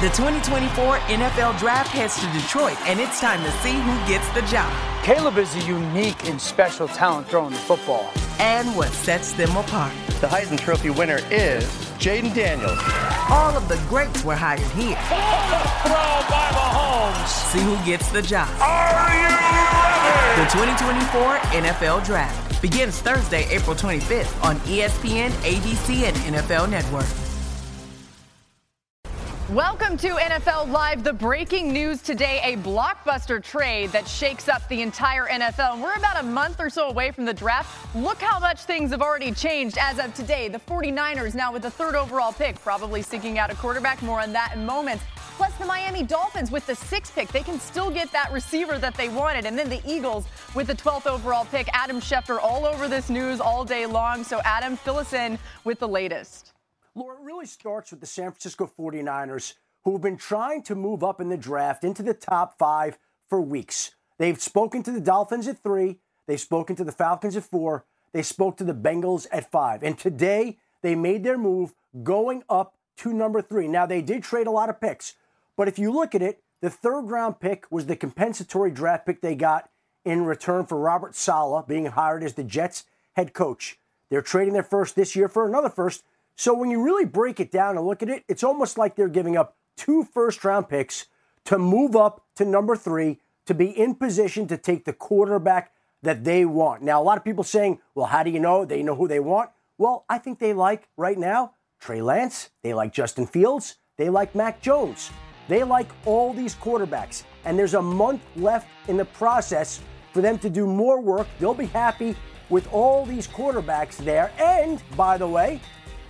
The 2024 NFL Draft heads to Detroit, and it's time to see who gets the job. Caleb is a unique and special talent throwing the football. And what sets them apart. The Heisman Trophy winner is Jaden Daniels. All of the greats were hired here. Throw by Mahomes. See who gets the job. Are you ready? The 2024 NFL Draft begins Thursday, April 25th on ESPN, ABC, and NFL Network. Welcome to NFL Live. The breaking news today, a blockbuster trade that shakes up the entire NFL. And we're about a month or so away from the draft. Look how much things have already changed as of today. The 49ers now with the third overall pick, probably seeking out a quarterback. More on that in moments. Plus the Miami Dolphins with the 6th pick. They can still get that receiver that they wanted. And then the Eagles with the 12th overall pick. Adam Schefter all over this news all day long. So Adam, fill us in with the latest. Laura, it really starts with the San Francisco 49ers, who have been trying to move up in the draft into the top 5 for weeks. They've spoken to the Dolphins at 3. They've spoken to the Falcons at 4. They spoke to the Bengals at 5. And today, they made their move going up to number 3. Now, they did trade a lot of picks. But if you look at it, the third-round pick was the compensatory draft pick they got in return for Robert Saleh being hired as the Jets head coach. They're trading their first this year for another first. So when you really break it down and look at it, it's almost like they're giving up 2 first-round picks to move up to number 3 to be in position to take the quarterback that they want. Now, a lot of people saying, well, how do you know? They know who they want. Well, I think they like, right now, Trey Lance. They like Justin Fields. They like Mac Jones. They like all these quarterbacks. And there's a month left in the process for them to do more work. They'll be happy with all these quarterbacks there. And, by the way,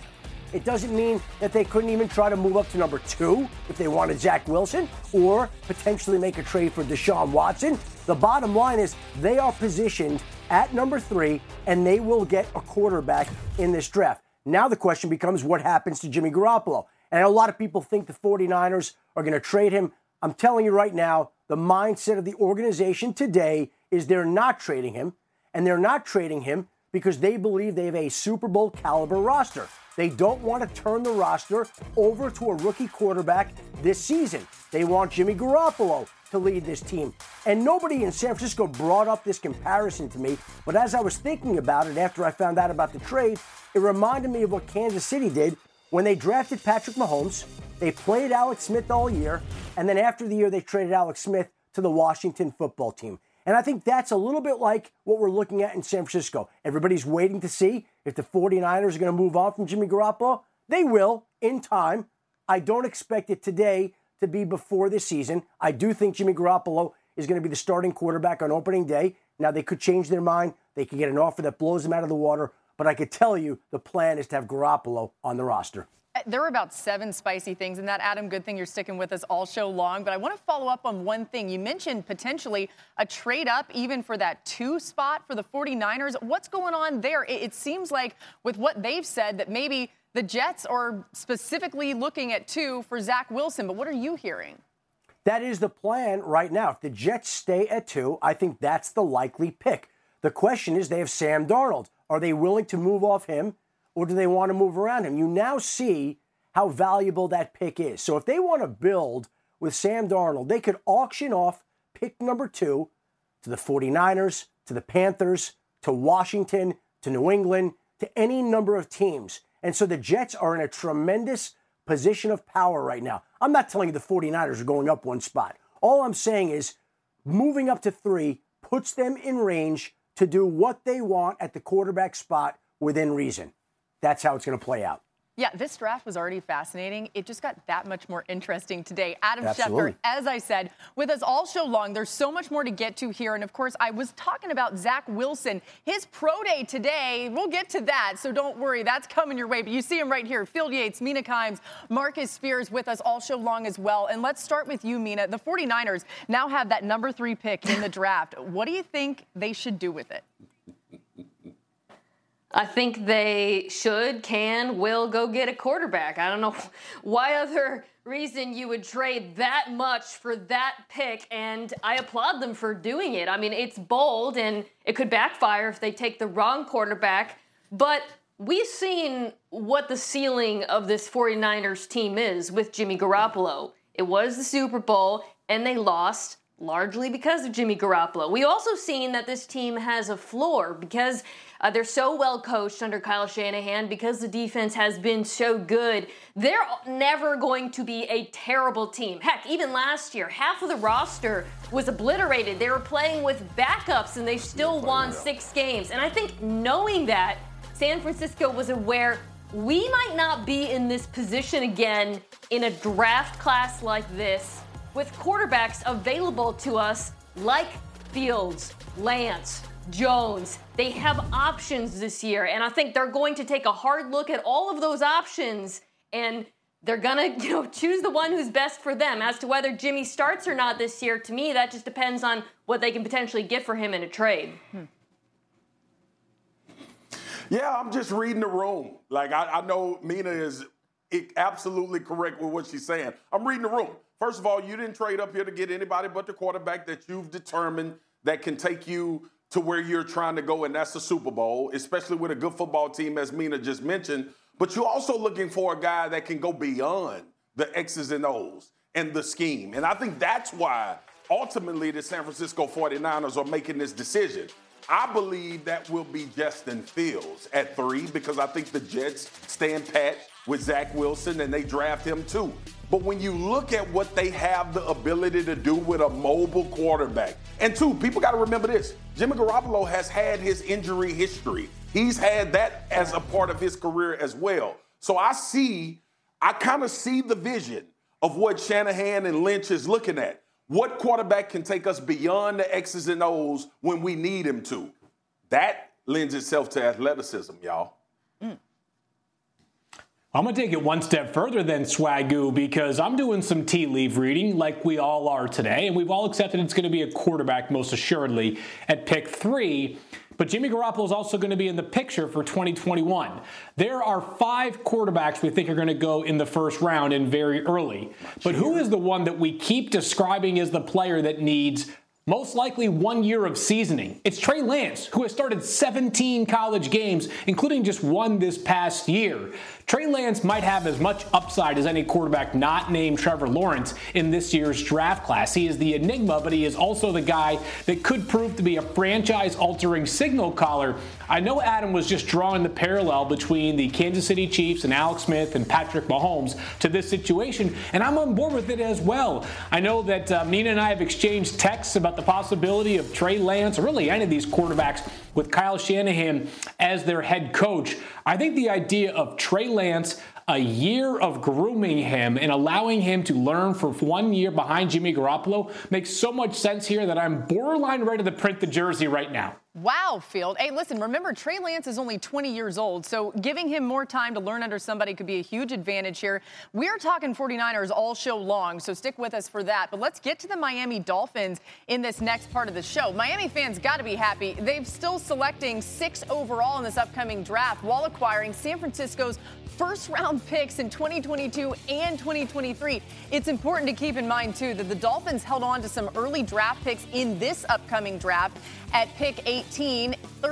it doesn't mean that they couldn't even try to move up to number 2 if they wanted Zach Wilson or potentially make a trade for Deshaun Watson. The bottom line is they are positioned at number 3 and they will get a quarterback in this draft. Now the question becomes what happens to Jimmy Garoppolo. And a lot of people think the 49ers are going to trade him. I'm telling you right now, the mindset of the organization today is they're not trading him. And they're not trading him because they believe they have a Super Bowl caliber roster. They don't want to turn the roster over to a rookie quarterback this season. They want Jimmy Garoppolo to lead this team. And nobody in San Francisco brought up this comparison to me, but as I was thinking about it after I found out about the trade, it reminded me of what Kansas City did when they drafted Patrick Mahomes. They played Alex Smith all year, and then after the year, they traded Alex Smith to the Washington football team. And I think that's a little bit like what we're looking at in San Francisco. Everybody's waiting to see if the 49ers are going to move on from Jimmy Garoppolo. They will in time. I don't expect it today to be before this season. I do think Jimmy Garoppolo is going to be the starting quarterback on opening day. Now, they could change their mind. They could get an offer that blows them out of the water. But I could tell you the plan is to have Garoppolo on the roster. There were about 7 spicy things in that, Adam. Good thing you're sticking with us all show long. But I want to follow up on one thing. You mentioned potentially a trade up even for that 2 spot for the 49ers. What's going on there? It seems like with what they've said that maybe the Jets are specifically looking at 2 for Zach Wilson. But what are you hearing? That is the plan right now. If the Jets stay at 2, I think that's the likely pick. The question is they have Sam Darnold. Are they willing to move off him? Or do they want to move around him? You now see how valuable that pick is. So if they want to build with Sam Darnold, they could auction off pick number 2 to the 49ers, to the Panthers, to Washington, to New England, to any number of teams. And so the Jets are in a tremendous position of power right now. I'm not telling you the 49ers are going up 1 spot. All I'm saying is moving up to 3 puts them in range to do what they want at the quarterback spot within reason. That's how it's going to play out. Yeah, this draft was already fascinating. It just got that much more interesting today. Adam Absolutely. Schefter, as I said, with us all show long. There's so much more to get to here. And, of course, I was talking about Zach Wilson. His pro day today, we'll get to that, so don't worry. That's coming your way. But you see him right here. Field Yates, Mina Kimes, Marcus Spears with us all show long as well. And let's start with you, Mina. The 49ers now have that number 3 pick in the draft. What do you think they should do with it? I think they will go get a quarterback. I don't know why other reason you would trade that much for that pick, and I applaud them for doing it. I mean, it's bold, and it could backfire if they take the wrong quarterback, but we've seen what the ceiling of this 49ers team is with Jimmy Garoppolo. It was the Super Bowl, and they lost largely because of Jimmy Garoppolo. We also seen that this team has a floor because they're so well coached under Kyle Shanahan, because the defense has been so good. They're never going to be a terrible team. Heck, even last year, half of the roster was obliterated. They were playing with backups, and they still won 6 games. And I think knowing that, San Francisco was aware we might not be in this position again in a draft class like this, with quarterbacks available to us like Fields, Lance, Jones. They have options this year, and I think they're going to take a hard look at all of those options, and they're gonna, choose the one who's best for them. As to whether Jimmy starts or not this year, to me, that just depends on what they can potentially get for him in a trade. Yeah, I'm just reading the room. Like, I know Mina is absolutely correct with what she's saying. I'm reading the room. First of all, you didn't trade up here to get anybody but the quarterback that you've determined that can take you to where you're trying to go, and that's the Super Bowl, especially with a good football team, as Mina just mentioned. But you're also looking for a guy that can go beyond the X's and O's and the scheme. And I think that's why, ultimately, the San Francisco 49ers are making this decision. I believe that will be Justin Fields at 3, because I think the Jets stand pat with Zach Wilson, and they draft him too. But when you look at what they have the ability to do with a mobile quarterback, and 2, people got to remember this, Jimmy Garoppolo has had his injury history. He's had that as a part of his career as well. So I kind of see the vision of what Shanahan and Lynch is looking at. What quarterback can take us beyond the X's and O's when we need him to? That lends itself to athleticism, y'all. I'm going to take it one step further than Swagoo, because I'm doing some tea leaf reading like we all are today, and we've all accepted it's going to be a quarterback most assuredly at pick 3. But Jimmy Garoppolo is also going to be in the picture for 2021. There are 5 quarterbacks we think are going to go in the first round and very early. But who is the one that we keep describing as the player that needs most likely 1 year of seasoning? It's Trey Lance, who has started 17 college games, including just 1 this past year. Trey Lance might have as much upside as any quarterback not named Trevor Lawrence in this year's draft class. He is the enigma, but he is also the guy that could prove to be a franchise-altering signal caller. I know Adam was just drawing the parallel between the Kansas City Chiefs and Alex Smith and Patrick Mahomes to this situation, and I'm on board with it as well. I know that Mina and I have exchanged texts about the possibility of Trey Lance, or really any of these quarterbacks, with Kyle Shanahan as their head coach. I think the idea of Trey Lance, a year of grooming him and allowing him to learn for 1 year behind Jimmy Garoppolo makes so much sense here that I'm borderline ready to print the jersey right now. Wow, Field. Hey, listen, remember, Trey Lance is only 20 years old, so giving him more time to learn under somebody could be a huge advantage here. We're talking 49ers all show long, so stick with us for that. But let's get to the Miami Dolphins in this next part of the show. Miami fans got to be happy. They're still selecting 6 overall in this upcoming draft while acquiring San Francisco's first-round picks in 2022 and 2023. It's important to keep in mind, too, that the Dolphins held on to some early draft picks in this upcoming draft at pick 18,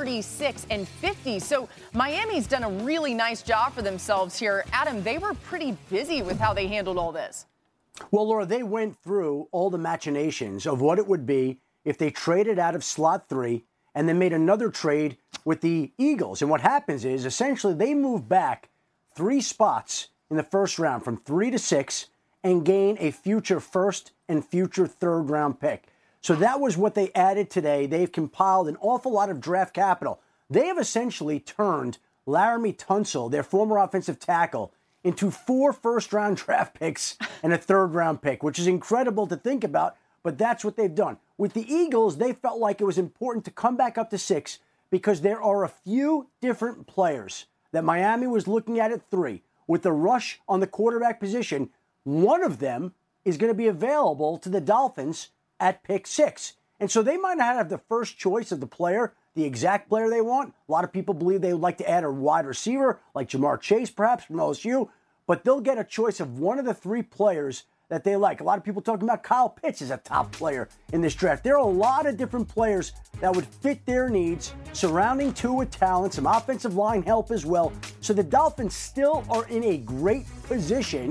36, and 50. So Miami's done a really nice job for themselves here. Adam, they were pretty busy with how they handled all this. Well, Laura, they went through all the machinations of what it would be if they traded out of slot 3 and then made another trade with the Eagles. And what happens is, essentially, they move back 3 spots in the first round from 3 to 6 and gain a future first and future third-round pick. So that was what they added today. They've compiled an awful lot of draft capital. They have essentially turned Laramie Tunsil, their former offensive tackle, into 4 first-round draft picks and a third-round pick, which is incredible to think about, but that's what they've done. With the Eagles, they felt like it was important to come back up to 6 because there are a few different players that Miami was looking at 3. With the rush on the quarterback position, one of them is going to be available to the Dolphins at pick 6. And so they might not have the first choice of the player, the exact player they want. A lot of people believe they would like to add a wide receiver, like Jamar Chase, perhaps, from LSU. But they'll get a choice of one of the 3 players that they like. A lot of people talking about Kyle Pitts as a top player in this draft. There are a lot of different players that would fit their needs, surrounding Tua with talent, some offensive line help as well. So the Dolphins still are in a great position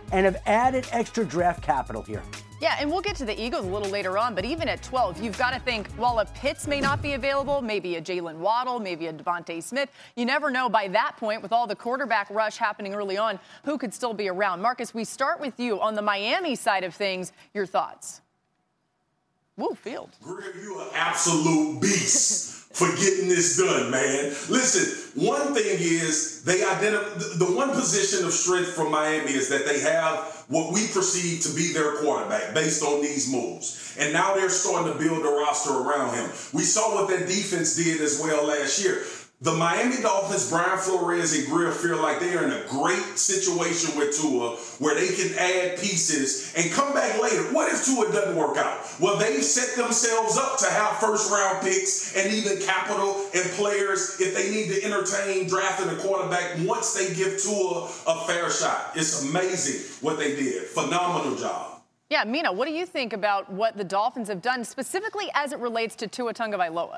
and have added extra draft capital here. Yeah, and we'll get to the Eagles a little later on, but even at 12, you've got to think, while a Pitts may not be available, maybe a Jalen Waddle, maybe a Devontae Smith, you never know by that point, with all the quarterback rush happening early on, who could still be around. Marcus, we start with you. On the Miami side of things, your thoughts? Woo, Field. Greg, you are absolute beast for getting this done, man. Listen, one thing is the one position of strength for Miami is that they have what we perceive to be their quarterback based on these moves. And now they're starting to build a roster around him. We saw what that defense did as well last year. The Miami Dolphins, Brian Flores and Grill feel like they are in a great situation with Tua where they can add pieces and come back later. What if Tua doesn't work out? Well, they've set themselves up to have first-round picks and even capital and players if they need to entertain drafting a quarterback once they give Tua a fair shot. It's amazing what they did. Phenomenal job. Yeah, Mina, what do you think about what the Dolphins have done, specifically as it relates to Tua Tagovailoa?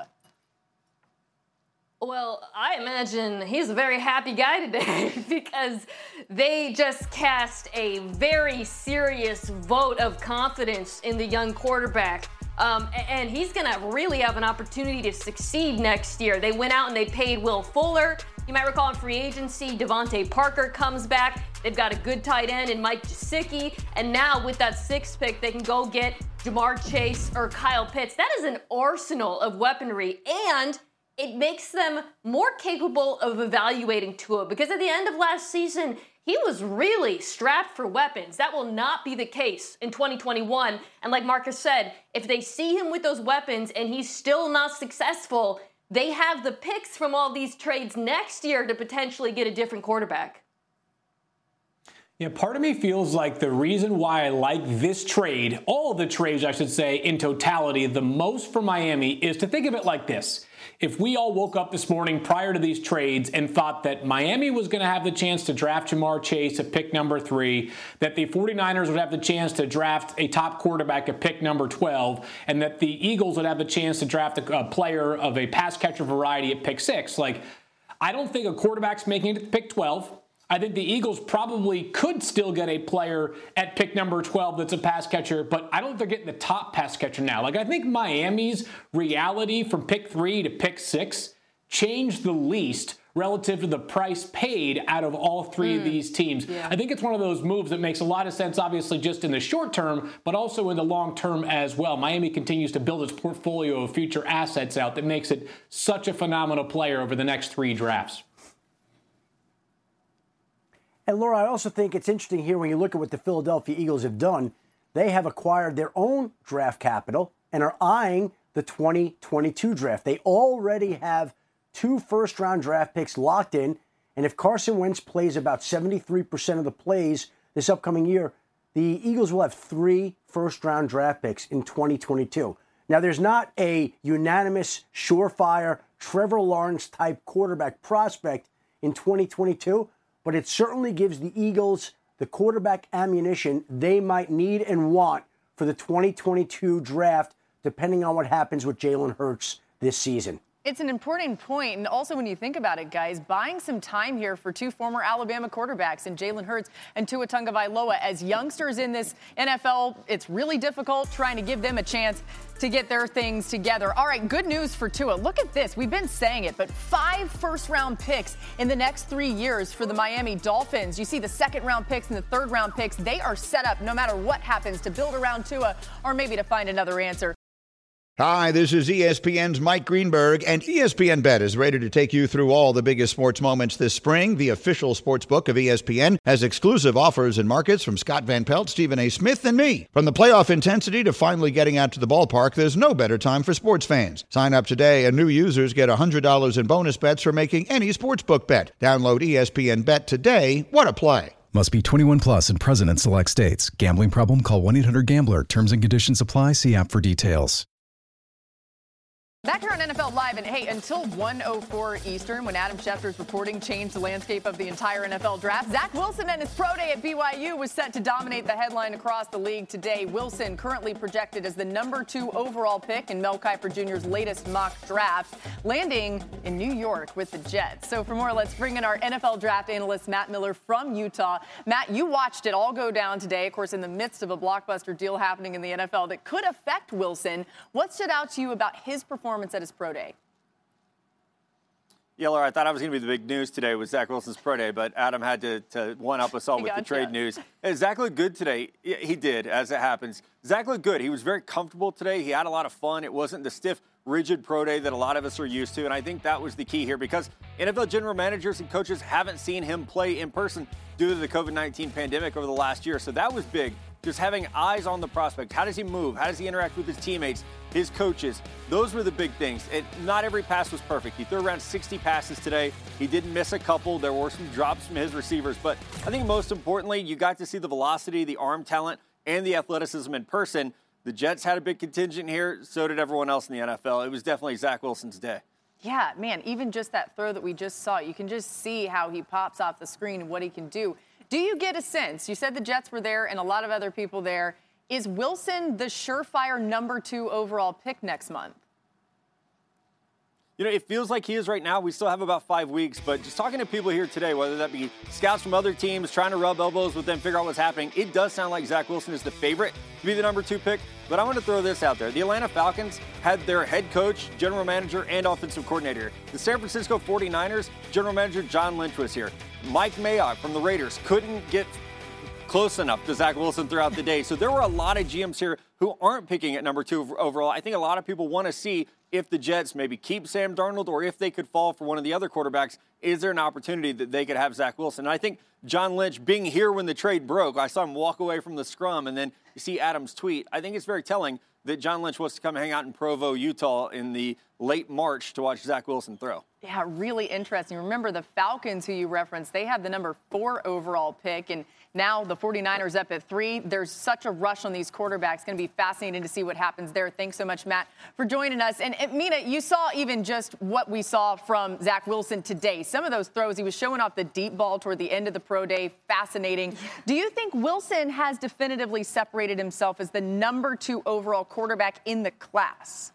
Well, I imagine he's a very happy guy today because they just cast a very serious vote of confidence in the young quarterback. And he's going to really have an opportunity to succeed next year. They went out and they paid Will Fuller. You might recall in free agency, Devontae Parker comes back. They've got a good tight end in Mike Gesicki. And now with that 6th pick, they can go get Jamar Chase or Kyle Pitts. That is an arsenal of weaponry, and it makes them more capable of evaluating Tua, because at the end of last season, he was really strapped for weapons. That will not be the case in 2021. And like Marcus said, if they see him with those weapons and he's still not successful, they have the picks from all these trades next year to potentially get a different quarterback. Yeah, part of me feels like the reason why I like this trade, all of the trades, I should say, in totality, the most for Miami is to think of it like this. If we all woke up this morning prior to these trades and thought that Miami was going to have the chance to draft Jamar Chase at pick number 3, that the 49ers would have the chance to draft a top quarterback at pick number 12, and that the Eagles would have the chance to draft a player of a pass catcher variety at pick 6, I don't think a quarterback's making it to pick 12. I think the Eagles probably could still get a player at pick number 12 that's a pass catcher, but I don't think they're getting the top pass catcher now. I think Miami's reality from pick 3 to pick 6 changed the least relative to the price paid out of all 3 of these teams. Yeah. I think it's one of those moves that makes a lot of sense, obviously, just in the short term, but also in the long term as well. Miami continues to build its portfolio of future assets out that makes it such a phenomenal player over the next 3 drafts. And Laura, I also think it's interesting here when you look at what the Philadelphia Eagles have done. They have acquired their own draft capital and are eyeing the 2022 draft. They already have 2 first-round draft picks locked in, and if Carson Wentz plays about 73% of the plays this upcoming year, the Eagles will have 3 first-round draft picks in 2022. Now, there's not a unanimous, surefire, Trevor Lawrence-type quarterback prospect in 2022, but it certainly gives the Eagles the quarterback ammunition they might need and want for the 2022 draft, depending on what happens with Jalen Hurts this season. It's an important point, and also when you think about it, guys, buying some time here for 2 former Alabama quarterbacks in Jalen Hurts and Tua Tagovailoa. As youngsters in this NFL, it's really difficult trying to give them a chance to get their things together. All right, good news for Tua. Look at this. We've been saying it, but 5 first-round picks in the next 3 years for the Miami Dolphins. You see the second-round picks and the third-round picks. They are set up, no matter what happens, to build around Tua or maybe to find another answer. Hi, this is ESPN's Mike Greenberg, and ESPN Bet is ready to take you through all the biggest sports moments this spring. The official sports book of ESPN has exclusive offers and markets from Scott Van Pelt, Stephen A. Smith, and me. From the playoff intensity to finally getting out to the ballpark, there's no better time for sports fans. Sign up today, and new users get $100 in bonus bets for making any sportsbook bet. Download ESPN Bet today. What a play. Must be 21 plus and present in select states. Gambling problem? Call 1-800-GAMBLER. Terms and conditions apply. See app for details. Back here on NFL Live, and hey, until 1:04 Eastern, when Adam Schefter's reporting changed the landscape of the entire NFL draft, Zach Wilson and his pro day at BYU was set to dominate the headline across the league today. Wilson currently projected as the number 2 overall pick in Mel Kiper Jr.'s latest mock draft, landing in New York with the Jets. So for more, let's bring in our NFL draft analyst, Matt Miller from Utah. Matt, you watched it all go down today, of course, in the midst of a blockbuster deal happening in the NFL that could affect Wilson. What stood out to you about his performance at his pro day? Yeah, Laura, I thought I was going to be the big news today with Zach Wilson's pro day, but Adam had to one-up us all with the trade news. Hey, Zach looked good today. He did, as it happens. Zach looked good. He was very comfortable today. He had a lot of fun. It wasn't the stiff, rigid pro day that a lot of us are used to, and I think that was the key here because NFL general managers and coaches haven't seen him play in person due to the COVID-19 pandemic over the last year, so that was big. Just having eyes on the prospect. How does he move? How does he interact with his teammates, his coaches? Those were the big things. Not every pass was perfect. He threw around 60 passes today. He didn't miss a couple. There were some drops from his receivers. But I think most importantly, you got to see the velocity, the arm talent, and the athleticism in person. The Jets had a big contingent here. So did everyone else in the NFL. It was definitely Zach Wilson's day. Yeah, man, even just that throw that we just saw, you can just see how he pops off the screen and what he can do. Do you get a sense, you said the Jets were there and a lot of other people there, is Wilson the surefire number 2 overall pick next month? You know, it feels like he is right now. We still have about 5 weeks, but just talking to people here today, whether that be scouts from other teams trying to rub elbows with them, figure out what's happening, it does sound like Zach Wilson is the favorite to be the number 2 pick. But I want to throw this out there. The Atlanta Falcons had their head coach, general manager, and offensive coordinator. The San Francisco 49ers, general manager John Lynch was here. Mike Mayock from the Raiders couldn't get close enough to Zach Wilson throughout the day. So there were a lot of GMs here who aren't picking at number 2 overall. I think a lot of people want to see if the Jets maybe keep Sam Darnold or if they could fall for one of the other quarterbacks. Is there an opportunity that they could have Zach Wilson? And I think John Lynch being here when the trade broke, I saw him walk away from the scrum, and then you see Adam's tweet. I think it's very telling that John Lynch wants to come hang out in Provo, Utah in the late March to watch Zach Wilson throw. Yeah, really interesting. Remember the Falcons, who you referenced, they have the number 4 overall pick, and now the 49ers up at 3. There's such a rush on these quarterbacks. It's going to be fascinating to see what happens there. Thanks so much, Matt, for joining us. And Mina, you saw even just what we saw from Zach Wilson today. Some of those throws, he was showing off the deep ball toward the end of the pro day. Fascinating. Do you think Wilson has definitively separated himself as the number 2 overall quarterback in the class?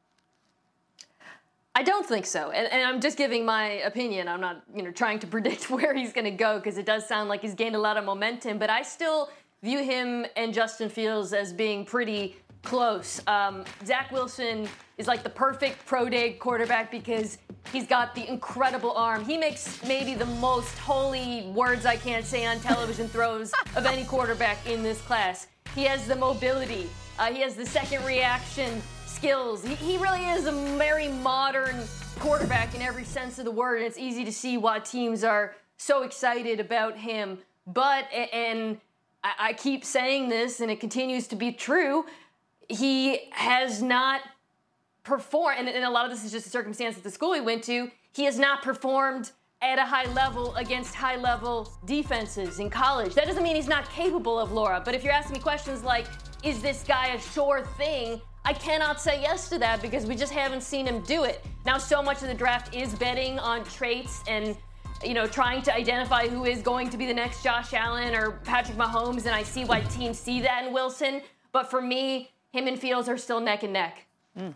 I don't think so, and I'm just giving my opinion. I'm not, trying to predict where he's going to go because it does sound like he's gained a lot of momentum. But I still view him and Justin Fields as being pretty close. Zach Wilson is like the perfect pro day quarterback because he's got the incredible arm. He makes maybe the most holy words I can't say on television throws of any quarterback in this class. He has the mobility. He has the second reaction skills. He really is a very modern quarterback in every sense of the word, and it's easy to see why teams are so excited about him. But, and I keep saying this, and it continues to be true, he has not performed, and a lot of this is just a circumstance at the school he went to, he has not performed at a high level against high-level defenses in college. That doesn't mean he's not capable of, Laura, but if you're asking me questions like, is this guy a sure thing? I cannot say yes to that because we just haven't seen him do it. Now, so much of the draft is betting on traits and, trying to identify who is going to be the next Josh Allen or Patrick Mahomes, and I see why teams see that in Wilson. But for me, him and Fields are still neck and neck.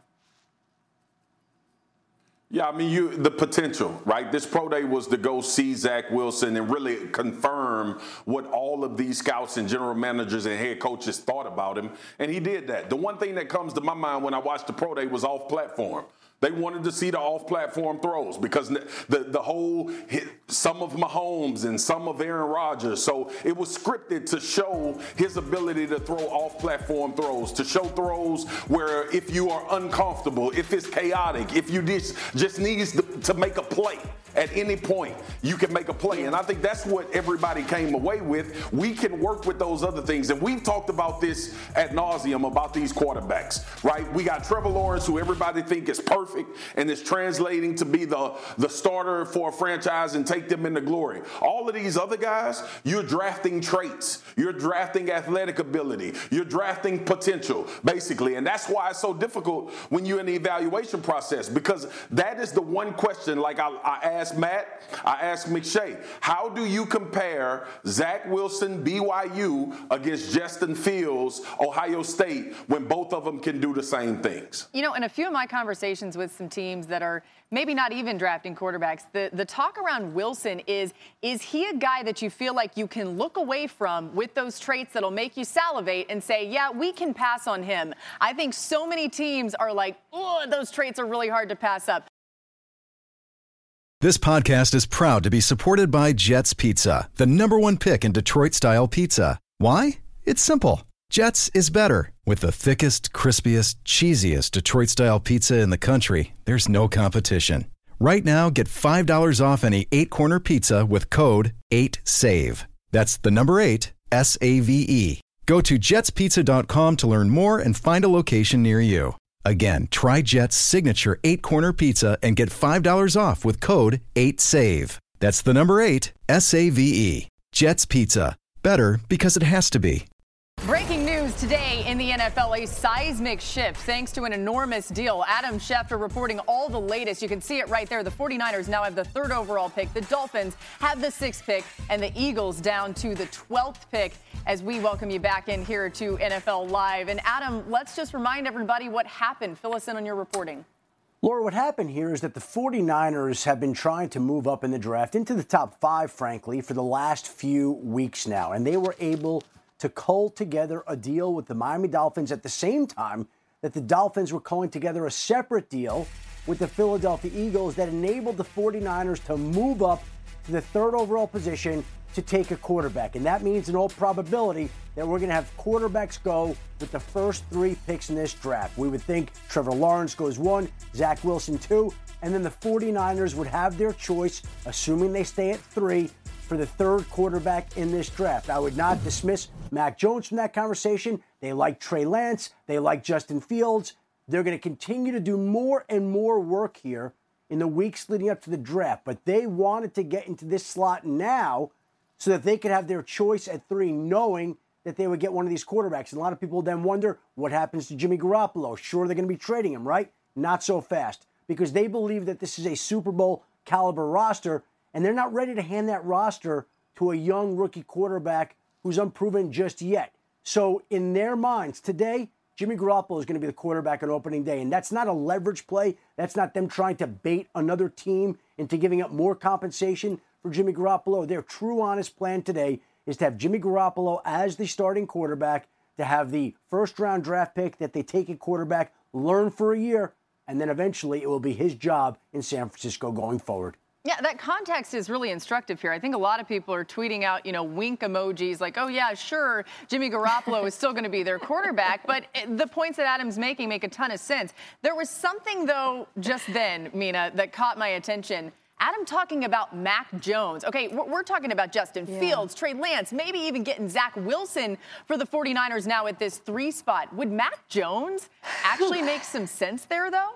Yeah, I mean, the potential, right? This pro day was to go see Zach Wilson and really confirm what all of these scouts and general managers and head coaches thought about him, and he did that. The one thing that comes to my mind when I watched the pro day was off-platform. They wanted to see the off-platform throws because the whole some of Mahomes and some of Aaron Rodgers. So it was scripted to show his ability to throw off-platform throws, to show throws where if you are uncomfortable, if it's chaotic, if you just needs to make a play. at any point you can make a play. And I think that's what everybody came away with. We can work with those other things. And we've talked about this ad nauseum about these quarterbacks, right? We got Trevor Lawrence, who everybody think is perfect and is translating to be the starter for a franchise and take them into glory. All of these other guys, you're drafting traits. You're drafting athletic ability. You're drafting potential, basically. And that's why it's so difficult when you're in the evaluation process, because that is the one question, like I asked Matt, I asked McShay, how do you compare Zach Wilson, BYU, against Justin Fields, Ohio State, when both of them can do the same things? You know, in a few of my conversations with some teams that are maybe not even drafting quarterbacks, the talk around Wilson is he a guy that you feel like you can look away from with those traits that'll make you salivate and say, yeah, we can pass on him? I think so many teams are like, oh, those traits are really hard to pass up. This podcast is proud to be supported by Jets Pizza, the #1 pick in Detroit-style pizza. Why? It's simple. Jets is better. With the thickest, crispiest, cheesiest Detroit-style pizza in the country, there's no competition. Right now, get $5 off any 8-corner pizza with code 8SAVE. That's the number 8, S-A-V-E. Go to jetspizza.com to learn more and find a location near you. Again, try Jet's signature 8-corner pizza and get $5 off with code 8SAVE. That's the number 8, S-A-V-E. Jet's Pizza. Better because it has to be. Breaking news today in the NFL, a seismic shift thanks to an enormous deal. Adam Schefter reporting all the latest. You can see it right there. The 49ers now have the 3rd overall pick. The Dolphins have the 6th pick, and the Eagles down to the 12th pick as we welcome you back in here to NFL Live. And Adam, let's just remind everybody what happened. Fill us in on your reporting. Laura, what happened here is that the 49ers have been trying to move up in the draft into the top 5, frankly, for the last few weeks now. And they were able to cull together a deal with the Miami Dolphins at the same time that the Dolphins were culling together a separate deal with the Philadelphia Eagles that enabled the 49ers to move up to the 3rd overall position to take a quarterback. And that means in all probability that we're going to have quarterbacks go with the first 3 picks in this draft. We would think Trevor Lawrence goes 1, Zach Wilson 2, and then the 49ers would have their choice, assuming they stay at 3, for the 3rd quarterback in this draft. I would not dismiss Mac Jones from that conversation. They like Trey Lance. They like Justin Fields. They're going to continue to do more and more work here in the weeks leading up to the draft. But they wanted to get into this slot now so that they could have their choice at 3, knowing that they would get one of these quarterbacks. And a lot of people then wonder what happens to Jimmy Garoppolo. Sure, they're going to be trading him, right? Not so fast, because they believe that this is a Super Bowl caliber roster, and they're not ready to hand that roster to a young rookie quarterback who's unproven just yet. So in their minds today, Jimmy Garoppolo is going to be the quarterback on opening day. And that's not a leverage play. That's not them trying to bait another team into giving up more compensation for Jimmy Garoppolo. Their true honest plan today is to have Jimmy Garoppolo as the starting quarterback, to have the 1st-round draft pick that they take a quarterback, learn for a year, and then eventually it will be his job in San Francisco going forward. Yeah, that context is really instructive here. I think a lot of people are tweeting out, wink emojis like, oh, yeah, sure, Jimmy Garoppolo is still going to be their quarterback. But the points that Adam's making make a ton of sense. There was something, though, just then, Mina, that caught my attention. Adam talking about Mac Jones. Okay, we're talking about Justin Fields, Trey Lance, maybe even getting Zach Wilson for the 49ers now at this 3 spot. Would Mac Jones actually make some sense there, though?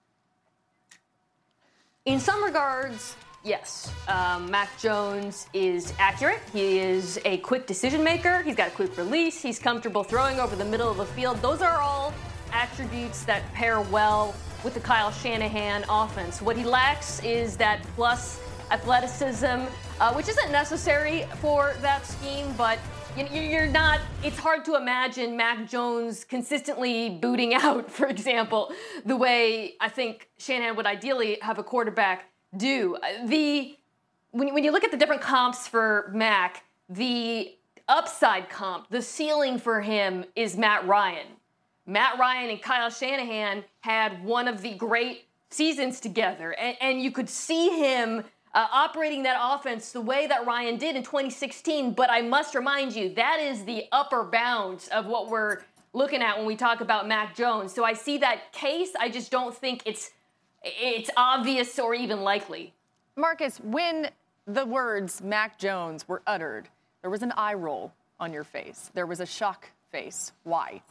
In some regards, yes. Mac Jones is accurate. He is a quick decision maker. He's got a quick release. He's comfortable throwing over the middle of the field. Those are all attributes that pair well with the Kyle Shanahan offense. What he lacks is that plus athleticism, which isn't necessary for that scheme, but you're not, it's hard to imagine Mac Jones consistently booting out, for example, the way I think Shanahan would ideally have a quarterback do. When you look at the different comps for Mac, the upside comp, the ceiling for him is Matt Ryan. Matt Ryan and Kyle Shanahan had one of the great seasons together, and you could see him operating that offense the way that Ryan did in 2016, but I must remind you, that is the upper bounds of what we're looking at when we talk about Mac Jones. So I see that case, I just don't think it's obvious or even likely. Marcus, when the words Mac Jones were uttered, there was an eye roll on your face. There was a shock face. Why?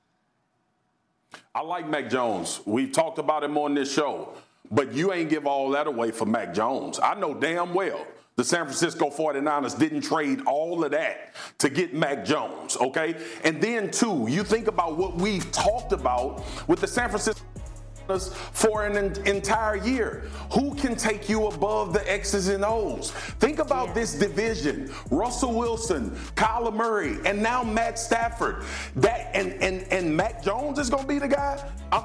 I like Mac Jones. We've talked about him on this show, but you ain't give all that away for Mac Jones. I know damn well the San Francisco 49ers didn't trade all of that to get Mac Jones, okay? And then, too, you think about what we've talked about with the San Francisco for an entire year. Who can take you above the X's and O's? Think about this division. Russell Wilson, Kyler Murray, and now Matt Stafford. That and Mac Jones is going to be the guy?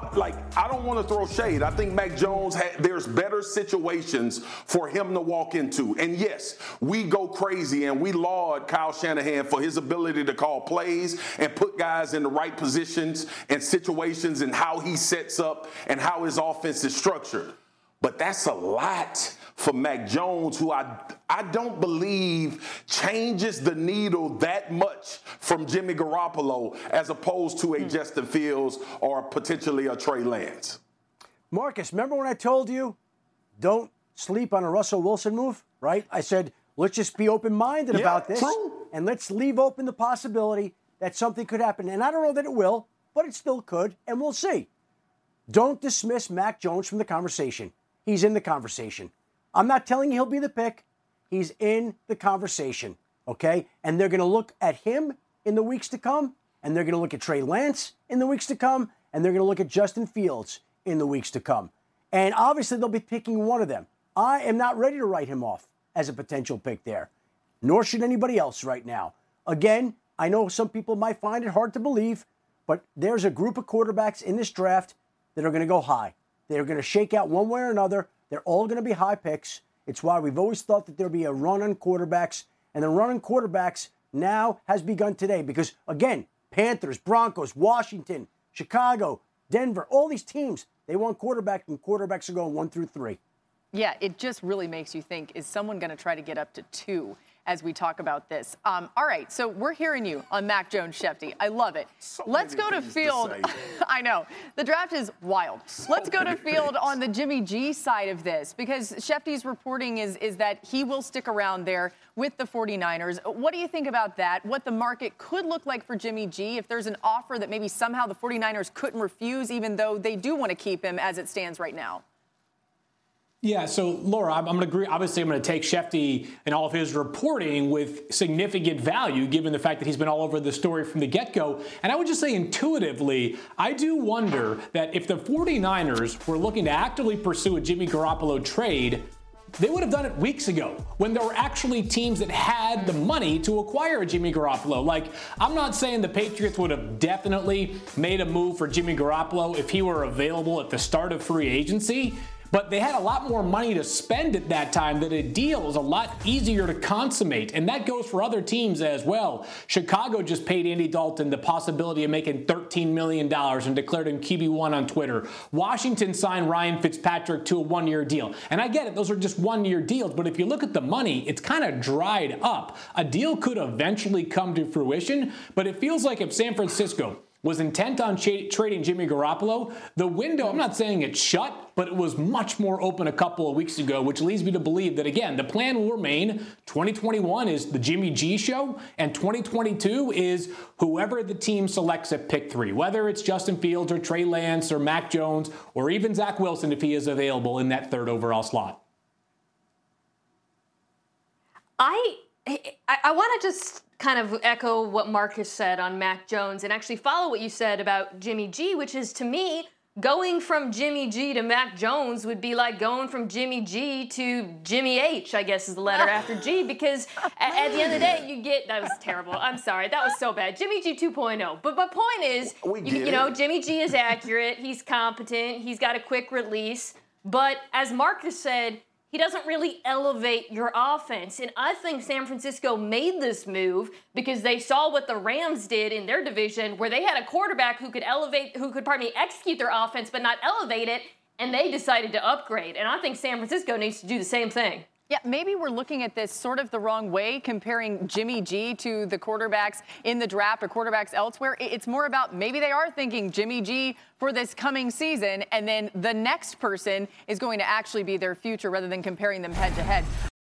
I don't want to throw shade. I think Mac Jones, there's better situations for him to walk into. And yes, we go crazy and we laud Kyle Shanahan for his ability to call plays and put guys in the right positions and situations and how he sets up and how his offense is structured. But that's a lot for Mac Jones, who I don't believe changes the needle that much from Jimmy Garoppolo as opposed to a Justin Fields or potentially a Trey Lance. Marcus, remember when I told you don't sleep on a Russell Wilson move, right? I said, let's just be open-minded about this. True. And let's leave open the possibility that something could happen. And I don't know that it will, but it still could, and we'll see. Don't dismiss Mac Jones from the conversation. He's in the conversation. I'm not telling you he'll be the pick. He's in the conversation, okay? And they're going to look at him in the weeks to come, and they're going to look at Trey Lance in the weeks to come, and they're going to look at Justin Fields in the weeks to come. And obviously they'll be picking one of them. I am not ready to write him off as a potential pick there, nor should anybody else right now. Again, I know some people might find it hard to believe, but there's a group of quarterbacks in this draft that are going to go high. They're going to shake out one way or another. They're all going to be high picks. It's why we've always thought that there'll be a run on quarterbacks, and the run on quarterbacks now has begun today because, again, Panthers, Broncos, Washington, Chicago, Denver, all these teams, they want quarterback, and quarterbacks are going 1 through 3. Yeah, it just really makes you think, is someone going to try to get up to 2 as we talk about this? All right, so we're hearing you on Mac Jones, Shefty. I love it. Let's go to Field. I know. The draft is wild. Let's go to Field on the Jimmy G side of this, because Shefty's reporting is that he will stick around there with the 49ers. What do you think about that? What the market could look like for Jimmy G if there's an offer that maybe somehow the 49ers couldn't refuse, even though they do want to keep him as it stands right now? Yeah, so, Laura, I'm going to agree. Obviously, I'm going to take Shefty and all of his reporting with significant value, given the fact that he's been all over the story from the get-go. And I would just say intuitively, I do wonder that if the 49ers were looking to actively pursue a Jimmy Garoppolo trade, they would have done it weeks ago when there were actually teams that had the money to acquire a Jimmy Garoppolo. Like, I'm not saying the Patriots would have definitely made a move for Jimmy Garoppolo if he were available at the start of free agency, but they had a lot more money to spend at that time that a deal is a lot easier to consummate. And that goes for other teams as well. Chicago just paid Andy Dalton the possibility of making $13 million and declared him QB1 on Twitter. Washington signed Ryan Fitzpatrick to a 1-year deal. And I get it, those are just 1-year deals. But if you look at the money, it's kind of dried up. A deal could eventually come to fruition, but it feels like if San Francisco was intent on trading Jimmy Garoppolo, the window, I'm not saying it's shut, but it was much more open a couple of weeks ago, which leads me to believe that, again, the plan will remain. 2021 is the Jimmy G show, and 2022 is whoever the team selects at pick 3, whether it's Justin Fields or Trey Lance or Mac Jones or even Zach Wilson if he is available in that 3rd overall slot. I want to just kind of echo what Marcus said on Mac Jones and actually follow what you said about Jimmy G, which is, to me, going from Jimmy G to Mac Jones would be like going from Jimmy G to Jimmy H, I guess is the letter after G, because at the end of the day, you get, that was terrible. I'm sorry. That was so bad. Jimmy G 2.0. But my point is, you know, Jimmy G is accurate. He's competent. He's got a quick release. But as Marcus said, he doesn't really elevate your offense. And I think San Francisco made this move because they saw what the Rams did in their division, where they had a quarterback who could execute their offense but not elevate it, and they decided to upgrade. And I think San Francisco needs to do the same thing. Yeah, maybe we're looking at this sort of the wrong way, comparing Jimmy G to the quarterbacks in the draft or quarterbacks elsewhere. It's more about maybe they are thinking Jimmy G for this coming season, and then the next person is going to actually be their future rather than comparing them head to head.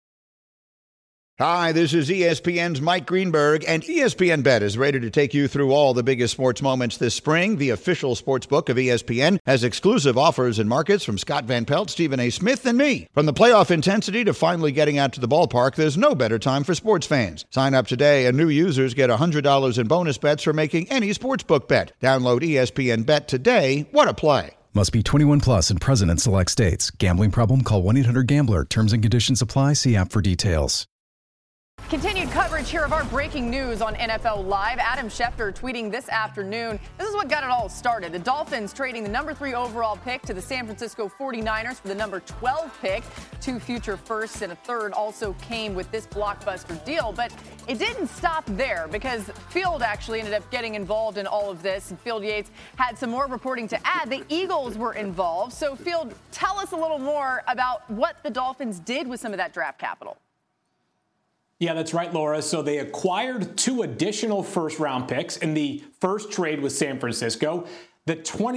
Hi, this is ESPN's Mike Greenberg, and ESPN Bet is ready to take you through all the biggest sports moments this spring. The official sports book of ESPN has exclusive offers and markets from Scott Van Pelt, Stephen A. Smith, and me. From the playoff intensity to finally getting out to the ballpark, there's no better time for sports fans. Sign up today, and new users get $100 in bonus bets for making any sportsbook bet. Download ESPN Bet today. What a play. Must be 21 plus and present in select states. Gambling problem? Call 1-800-GAMBLER. Terms and conditions apply. See app for details. Continued coverage here of our breaking news on NFL Live. Adam Schefter tweeting this afternoon. This is what got it all started. The Dolphins trading the number 3 overall pick to the San Francisco 49ers for the number 12 pick. 2 future firsts and a third also came with this blockbuster deal. But it didn't stop there because Field actually ended up getting involved in all of this. And Field Yates had some more reporting to add. The Eagles were involved. So Field, tell us a little more about what the Dolphins did with some of that draft capital. Yeah, that's right, Laura. So they acquired 2 additional first-round picks in the first trade with San Francisco. The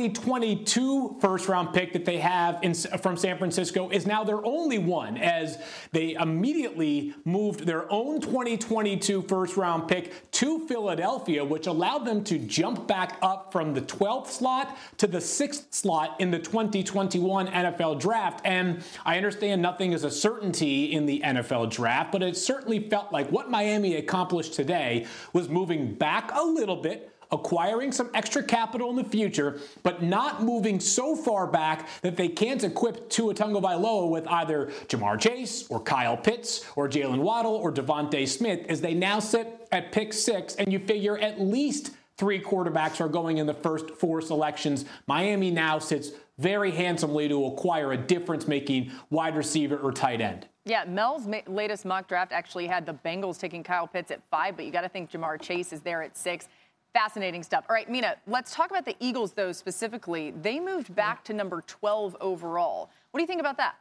2022 first-round pick that they have from San Francisco is now their only one, as they immediately moved their own 2022 first-round pick to Philadelphia, which allowed them to jump back up from the 12th slot to the 6th slot in the 2021 NFL Draft. And I understand nothing is a certainty in the NFL Draft, but it certainly felt like what Miami accomplished today was moving back a little bit, acquiring some extra capital in the future, but not moving so far back that they can't equip Tua Tagovailoa with either Jamar Chase or Kyle Pitts or Jalen Waddle or Devontae Smith, as they now sit at pick 6, and you figure at least 3 quarterbacks are going in the first 4 selections. Miami now sits very handsomely to acquire a difference-making wide receiver or tight end. Yeah, Mel's latest mock draft actually had the Bengals taking Kyle Pitts at 5, but you got to think Jamar Chase is there at 6. Fascinating stuff. All right, Mina, let's talk about the Eagles, though, specifically. They moved back to number 12 overall. What do you think about that?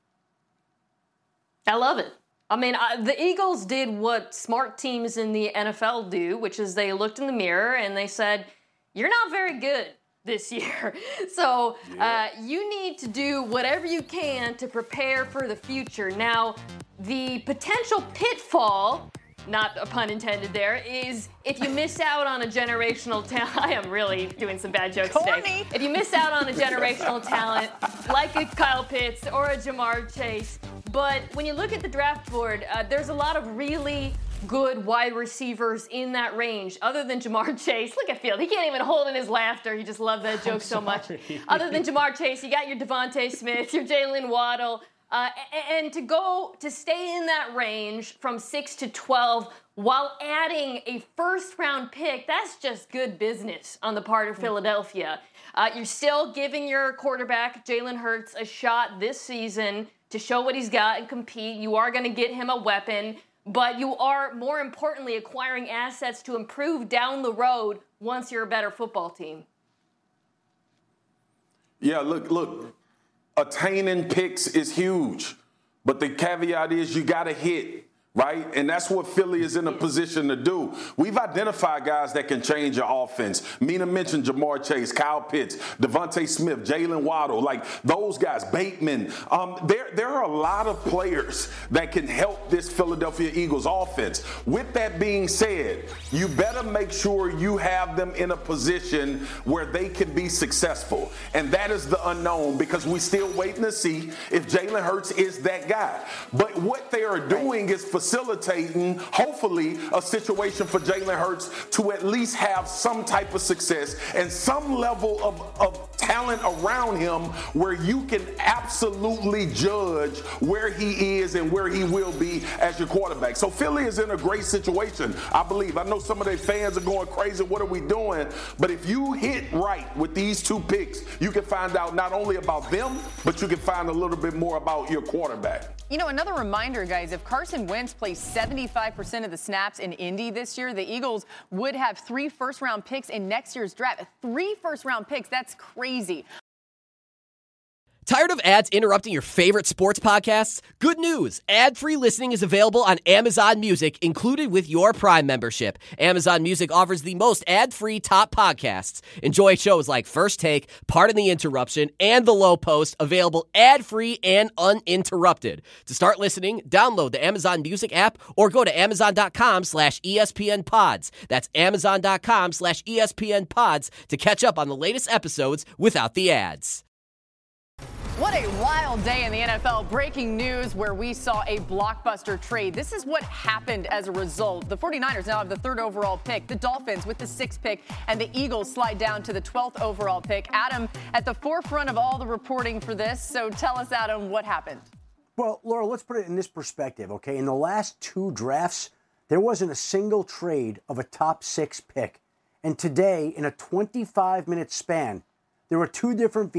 I love it. I mean, the Eagles did what smart teams in the NFL do, which is they looked in the mirror and they said, you're not very good this year. So you need to do whatever you can to prepare for the future. Now, the potential pitfall, not a pun intended there, is if you miss out on a generational talent. I am really doing some bad jokes today. If you miss out on a generational talent like a Kyle Pitts or a Jamar Chase. But when you look at the draft board, there's a lot of really good wide receivers in that range. Other than Jamar Chase, look at Field. He can't even hold in his laughter. He just loved that joke so much. Other than Jamar Chase, you got your Devontae Smith, your Jalen Waddle. And to stay in that range from 6 to 12 while adding a first-round pick, that's just good business on the part of Philadelphia. You're still giving your quarterback, Jalen Hurts, a shot this season to show what he's got and compete. You are going to get him a weapon, but you are, more importantly, acquiring assets to improve down the road once you're a better football team. Yeah, look. Attaining picks is huge, but the caveat is you got to hit, right? And that's what Philly is in a position to do. We've identified guys that can change your offense. Mina mentioned Jamar Chase, Kyle Pitts, Devontae Smith, Jalen Waddle, like those guys, Bateman. There are a lot of players that can help this Philadelphia Eagles offense. With that being said, you better make sure you have them in a position where they can be successful. And that is the unknown, because we're still waiting to see if Jalen Hurts is that guy. But what they are doing is facilitating, hopefully, a situation for Jalen Hurts to at least have some type of success and some level of talent around him where you can absolutely judge where he is and where he will be as your quarterback. So Philly is in a great situation, I believe. I know some of their fans are going crazy. What are we doing? But if you hit right with these 2 picks, you can find out not only about them, but you can find a little bit more about your quarterback. You know, another reminder, guys, if Carson Wentz plays 75% of the snaps in Indy this year, the Eagles would have 3 first-round picks in next year's draft. 3 first-round picks, that's crazy. Tired of ads interrupting your favorite sports podcasts? Good news! Ad-free listening is available on Amazon Music, included with your Prime membership. Amazon Music offers the most ad-free top podcasts. Enjoy shows like First Take, Pardon the Interruption, and The Low Post, available ad-free and uninterrupted. To start listening, download the Amazon Music app or go to amazon.com/ESPN Pods. That's amazon.com/ESPN Pods to catch up on the latest episodes without the ads. What a wild day in the NFL. Breaking news where we saw a blockbuster trade. This is what happened as a result. The 49ers now have the 3rd overall pick, the Dolphins with the 6th pick, and the Eagles slide down to the 12th overall pick. Adam, at the forefront of all the reporting for this, so tell us, Adam, what happened? Well, Laura, let's put it in this perspective, okay? In the last 2 drafts, there wasn't a single trade of a top 6 pick. And today, in a 25-minute span, there were 2 different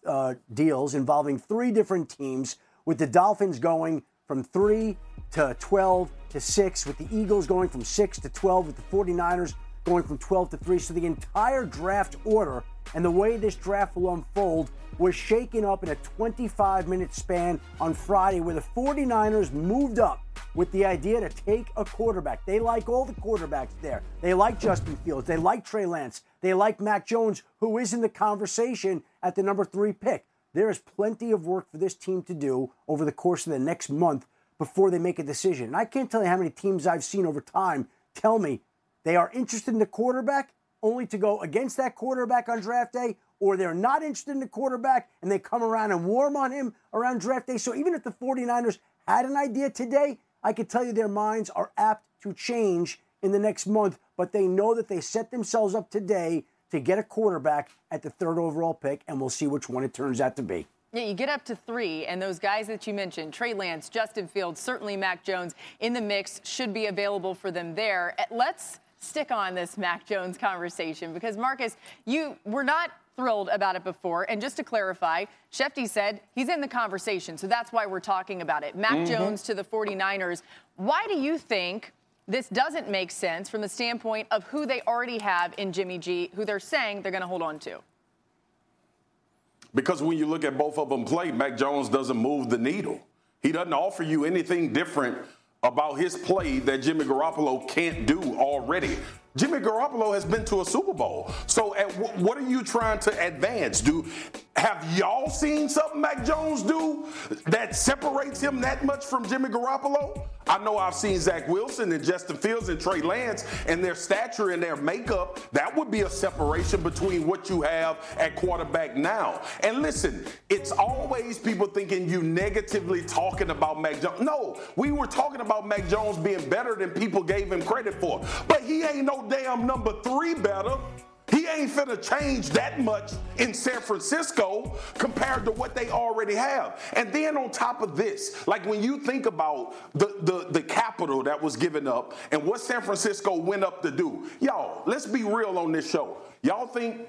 deals involving 3 different teams, with the Dolphins going from 3 to 12 to 6, with the Eagles going from 6 to 12, with the 49ers going from 12 to 3. So the entire draft order and the way this draft will unfold was shaken up in a 25-minute span on Friday, where the 49ers moved up with the idea to take a quarterback. They like all the quarterbacks there. They like Justin Fields. They like Trey Lance. They like Mac Jones, who is in the conversation at the number 3 pick. There is plenty of work for this team to do over the course of the next month before they make a decision. And I can't tell you how many teams I've seen over time tell me they are interested in the quarterback only to go against that quarterback on draft day, or they're not interested in the quarterback and they come around and warm on him around draft day. So even if the 49ers had an idea today, I can tell you their minds are apt to change in the next month, but they know that they set themselves up today to get a quarterback at the 3rd overall pick, and we'll see which one it turns out to be. Yeah, you get up to 3, and those guys that you mentioned, Trey Lance, Justin Fields, certainly Mac Jones, in the mix, should be available for them there. Let's stick on this Mac Jones conversation, because, Marcus, you were not thrilled about it before. And just to clarify, Shefty said he's in the conversation, so that's why we're talking about it. Mac Jones to the 49ers. Why do you think this doesn't make sense from the standpoint of who they already have in Jimmy G, who they're saying they're going to hold on to? Because when you look at both of them play, Mac Jones doesn't move the needle. He doesn't offer you anything different about his play that Jimmy Garoppolo can't do already. Jimmy Garoppolo has been to a Super Bowl. So what are you trying to advance? Have y'all seen something Mac Jones do that separates him that much from Jimmy Garoppolo? I know I've seen Zach Wilson and Justin Fields and Trey Lance and their stature and their makeup. That would be a separation between what you have at quarterback now. And listen, it's always people thinking you negatively talking about Mac Jones. No, we were talking about Mac Jones being better than people gave him credit for. But he ain't no damn number 3 better. He ain't finna change that much in San Francisco compared to what they already have. And then on top of this, like when you think about the capital that was given up and what San Francisco went up to do, y'all, let's be real on this show. Y'all think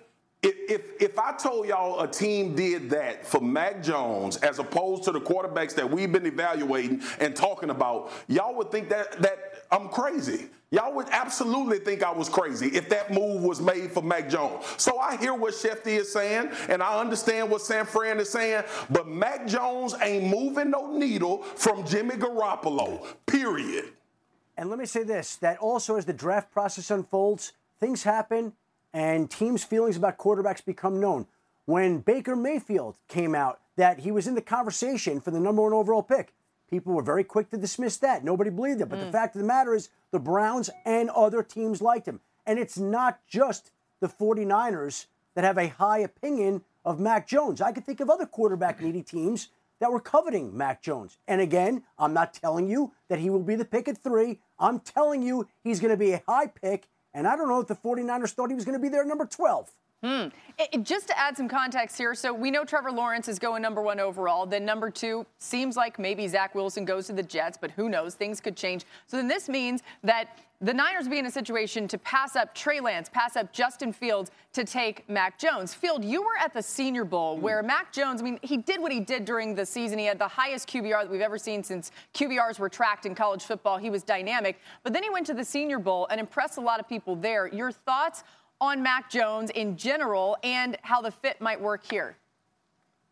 if I told y'all a team did that for Mac Jones as opposed to the quarterbacks that we've been evaluating and talking about, y'all would think that I'm crazy. Y'all would absolutely think I was crazy if that move was made for Mac Jones. So I hear what Shefty is saying, and I understand what San Fran is saying, but Mac Jones ain't moving no needle from Jimmy Garoppolo, period. And let me say this, that also as the draft process unfolds, things happen and teams' feelings about quarterbacks become known. When Baker Mayfield came out that he was in the conversation for the number 1 overall pick, people were very quick to dismiss that. Nobody believed it. But the fact of the matter is the Browns and other teams liked him. And it's not just the 49ers that have a high opinion of Mac Jones. I could think of other quarterback-needy teams that were coveting Mac Jones. And again, I'm not telling you that he will be the pick at 3. I'm telling you he's going to be a high pick. And I don't know if the 49ers thought he was going to be there at number 12. Just to add some context here, so we know Trevor Lawrence is going number 1 overall. Then number 2, seems like maybe Zach Wilson goes to the Jets, but who knows? Things could change. So then this means that the Niners be in a situation to pass up Trey Lance, pass up Justin Fields to take Mac Jones. Field, you were at the Senior Bowl where Mac Jones, I mean, he did what he did during the season. He had the highest QBR that we've ever seen since QBRs were tracked in college football. He was dynamic. But then he went to the Senior Bowl and impressed a lot of people there. Your thoughts on Mac Jones in general and how the fit might work here?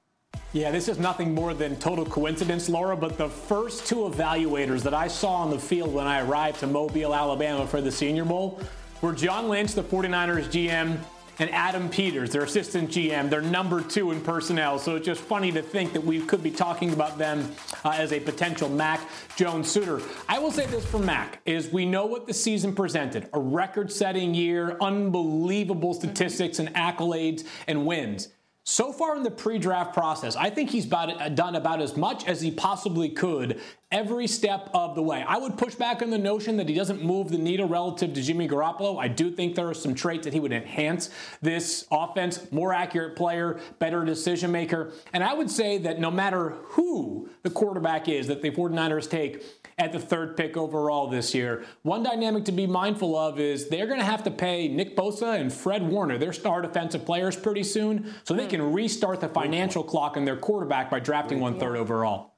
Yeah, this is nothing more than total coincidence, Laura, but the first two evaluators that I saw on the field when I arrived to Mobile, Alabama for the Senior Bowl were John Lynch, the 49ers GM, and Adam Peters, their assistant GM. They're number 2 in personnel, so it's just funny to think that we could be talking about them as a potential Mac Jones suitor. I will say this for Mac, is we know what the season presented. A record-setting year, unbelievable statistics and accolades and wins. So far in the pre-draft process, I think he's done about as much as he possibly could every step of the way. I would push back on the notion that he doesn't move the needle relative to Jimmy Garoppolo. I do think there are some traits that he would enhance this offense. More accurate player, better decision maker. And I would say that no matter who the quarterback is that the 49ers take at the 3rd pick overall this year, one dynamic to be mindful of is they're going to have to pay Nick Bosa and Fred Warner, their star defensive players, pretty soon, so they can restart the financial clock on their quarterback by drafting 1/3 overall.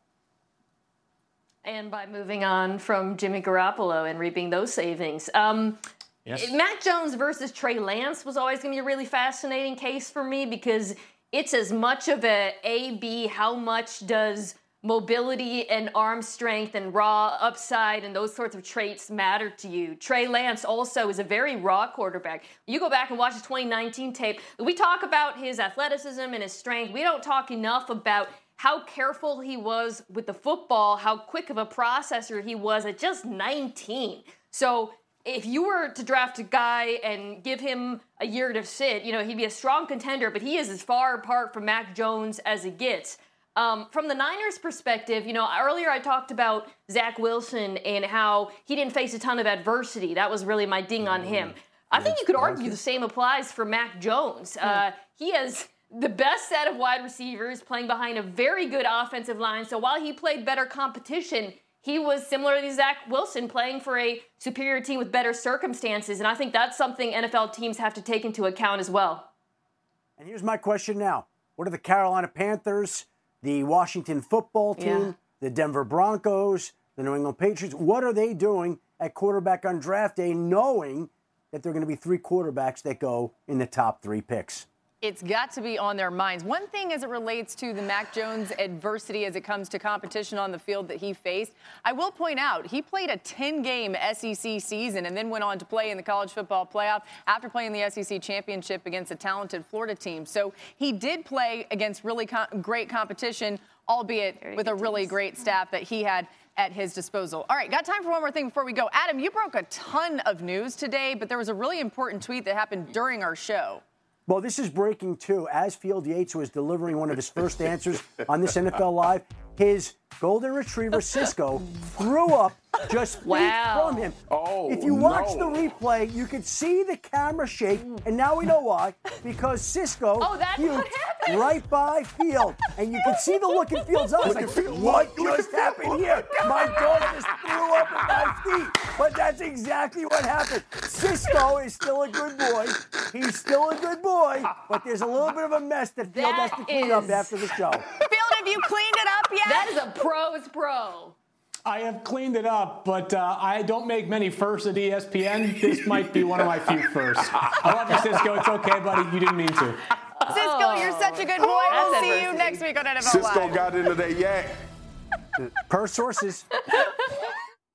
And by moving on from Jimmy Garoppolo and reaping those savings. Yes. Mac Jones versus Trey Lance was always going to be a really fascinating case for me because it's as much of a A-B, how much does mobility and arm strength and raw upside and those sorts of traits matter to you. Trey Lance also is a very raw quarterback. You go back and watch his 2019 tape. We talk about his athleticism and his strength. We don't talk enough about how careful he was with the football, how quick of a processor he was at just 19. So if you were to draft a guy and give him a year to sit, he'd be a strong contender, but he is as far apart from Mac Jones as it gets. From the Niners' perspective, earlier I talked about Zach Wilson and how he didn't face a ton of adversity. That was really my ding on him. I think you could argue the same applies for Mac Jones. He has the best set of wide receivers playing behind a very good offensive line. So while he played better competition, he was similar to Zach Wilson playing for a superior team with better circumstances. And I think that's something NFL teams have to take into account as well. And here's my question now. What are the Carolina Panthers, the Washington football team, the Denver Broncos, the New England Patriots, what are they doing at quarterback on draft day knowing that there are going to be 3 quarterbacks that go in the top 3 picks? It's got to be on their minds. One thing as it relates to the Mac Jones adversity as it comes to competition on the field that he faced, I will point out he played a 10-game SEC season and then went on to play in the college football playoff after playing the SEC championship against a talented Florida team. So he did play against really great competition, albeit with a really great staff that he had at his disposal. All right, got time for one more thing before we go. Adam, you broke a ton of news today, but there was a really important tweet that happened during our show. Well, this is breaking, too. As Field Yates was delivering one of his first answers on this NFL Live, his golden retriever, Cisco, threw up just feet from him. Oh, if you watch the replay, you could see the camera shake, and now we know why. Because Cisco puked right by Field. And you could see the look in Field's eyes. Like, what just happened here? My dog just threw up at my feet. But that's exactly what happened. Cisco is still a good boy. He's still a good boy. But there's a little bit of a mess that Field has to clean up after the show. Field, have you cleaned it up yet? That is a pro's pro. I have cleaned it up, but I don't make many firsts at ESPN. This might be one of my few firsts. I love you, Cisco. It's okay, buddy. You didn't mean to. Cisco, you're such a good boy. We'll see you next week on NFL Live. Cisco got into that yak. Per sources.